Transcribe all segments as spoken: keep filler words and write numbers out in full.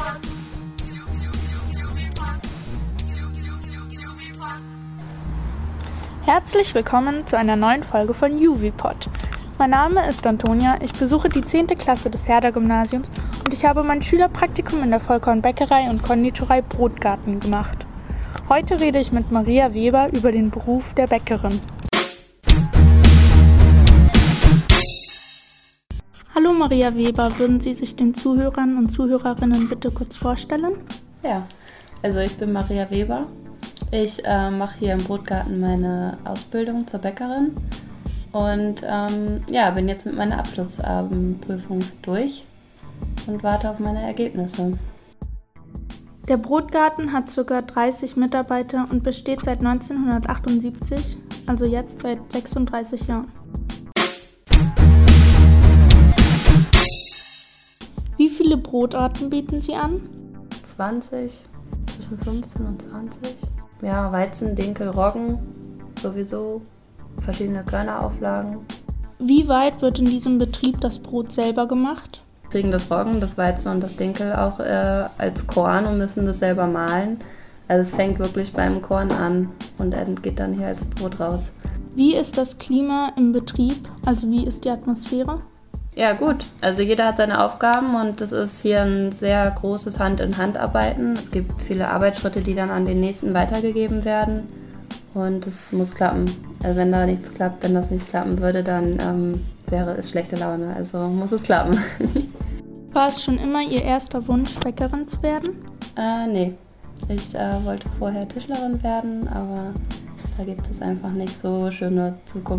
Herzlich willkommen zu einer neuen Folge von Juvipod. Mein Name ist Antonia, ich besuche die zehnte Klasse des Herder-Gymnasiums und ich habe mein Schülerpraktikum in der Vollkornbäckerei und Konditorei Brotgarten gemacht. Heute rede ich mit Maria Weber über den Beruf der Bäckerin. Hallo Maria Weber, würden Sie sich den Zuhörern und Zuhörerinnen bitte kurz vorstellen? Ja, also ich bin Maria Weber. Ich äh, mache hier im Brotgarten meine Ausbildung zur Bäckerin und ähm, ja, bin jetzt mit meiner Abschlussprüfung durch und warte auf meine Ergebnisse. Der Brotgarten hat ca. dreißig Mitarbeiter und besteht seit neunzehnhundertachtundsiebzig, also jetzt seit sechsunddreißig Jahren. Wie viele Brotarten bieten Sie an? zwanzig, zwischen fünfzehn und zwanzig. Ja, Weizen, Dinkel, Roggen, sowieso, verschiedene Körnerauflagen. Wie weit wird in diesem Betrieb das Brot selber gemacht? Wir kriegen das Roggen, das Weizen und das Dinkel auch äh, als Korn und müssen das selber mahlen. Also es fängt wirklich beim Korn an und geht dann hier als Brot raus. Wie ist das Klima im Betrieb? Also wie ist die Atmosphäre? Ja gut, also jeder hat seine Aufgaben und es ist hier ein sehr großes Hand-in-Hand-Arbeiten. Es gibt viele Arbeitsschritte, die dann an den nächsten weitergegeben werden und es muss klappen. Also wenn da nichts klappt, wenn das nicht klappen würde, dann ähm, wäre es schlechte Laune, also muss es klappen. War es schon immer Ihr erster Wunsch, Bäckerin zu werden? Äh, nee, ich äh, wollte vorher Tischlerin werden, aber da gibt es einfach nicht so schöne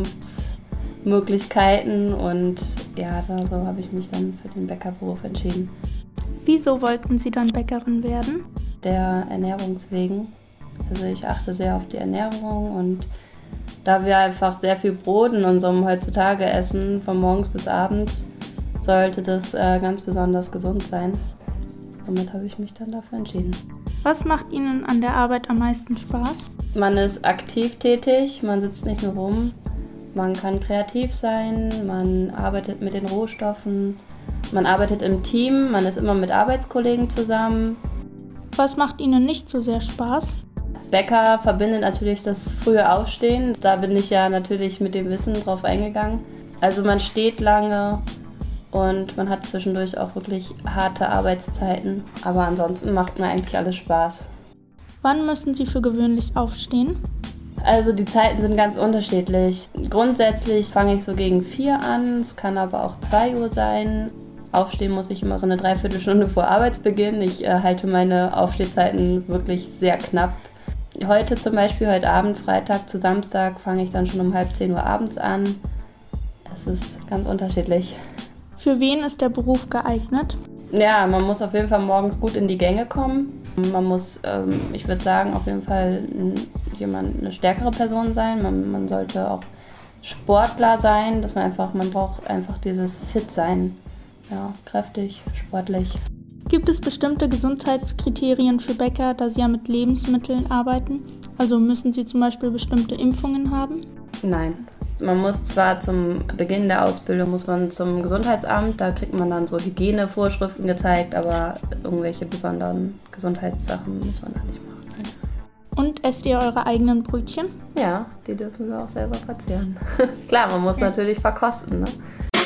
Zukunftsmöglichkeiten und ja, da so habe ich mich dann für den Bäckerberuf entschieden. Wieso wollten Sie dann Bäckerin werden? Der Ernährungswegen. Also ich achte sehr auf die Ernährung und da wir einfach sehr viel Brot in unserem heutzutage essen, von morgens bis abends, sollte das äh, ganz besonders gesund sein. Somit habe ich mich dann dafür entschieden. Was macht Ihnen an der Arbeit am meisten Spaß? Man ist aktiv tätig, man sitzt nicht nur rum. Man kann kreativ sein, man arbeitet mit den Rohstoffen, man arbeitet im Team, man ist immer mit Arbeitskollegen zusammen. Was macht Ihnen nicht so sehr Spaß? Bäcker verbindet natürlich das frühe Aufstehen. Da bin ich ja natürlich mit dem Wissen drauf eingegangen. Also man steht lange und man hat zwischendurch auch wirklich harte Arbeitszeiten. Aber ansonsten macht mir eigentlich alles Spaß. Wann müssen Sie für gewöhnlich aufstehen? Also die Zeiten sind ganz unterschiedlich. Grundsätzlich fange ich so gegen vier an, es kann aber auch zwei Uhr sein. Aufstehen muss ich immer so eine Dreiviertelstunde vor Arbeitsbeginn. Ich äh, halte meine Aufstehzeiten wirklich sehr knapp. Heute zum Beispiel, heute Abend, Freitag zu Samstag, fange ich dann schon um halb zehn Uhr abends an. Es ist ganz unterschiedlich. Für wen ist der Beruf geeignet? Ja, man muss auf jeden Fall morgens gut in die Gänge kommen. Man muss, ähm, ich würde sagen, auf jeden Fall ein, jemand, eine stärkere Person sein. Man, man sollte auch Sportler sein, dass man einfach, man braucht einfach dieses Fit-Sein. Ja, kräftig, sportlich. Gibt es bestimmte Gesundheitskriterien für Bäcker, da sie ja mit Lebensmitteln arbeiten? Also müssen sie zum Beispiel bestimmte Impfungen haben? Nein. Man muss zwar zum Beginn der Ausbildung muss man zum Gesundheitsamt, da kriegt man dann so Hygienevorschriften gezeigt, aber irgendwelche besonderen Gesundheitssachen muss man da nicht machen. Und esst ihr eure eigenen Brötchen? Ja, die dürfen wir auch selber verzehren. Klar, man muss ja. natürlich verkosten, ne?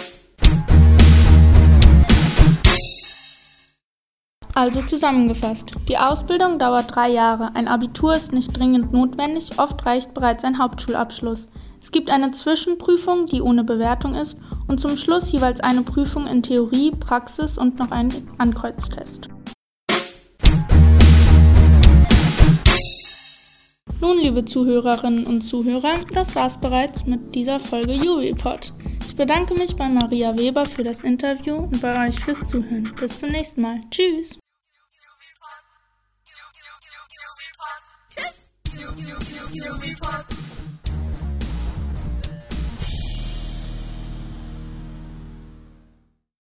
Also zusammengefasst, die Ausbildung dauert drei Jahre, ein Abitur ist nicht dringend notwendig, oft reicht bereits ein Hauptschulabschluss. Es gibt eine Zwischenprüfung, die ohne Bewertung ist und zum Schluss jeweils eine Prüfung in Theorie, Praxis und noch einen Ankreuztest. Nun, liebe Zuhörerinnen und Zuhörer, das war's bereits mit dieser Folge Juvipod. Ich bedanke mich bei Maria Weber für das Interview und bei euch fürs Zuhören. Bis zum nächsten Mal. Tschüss! Tschüss!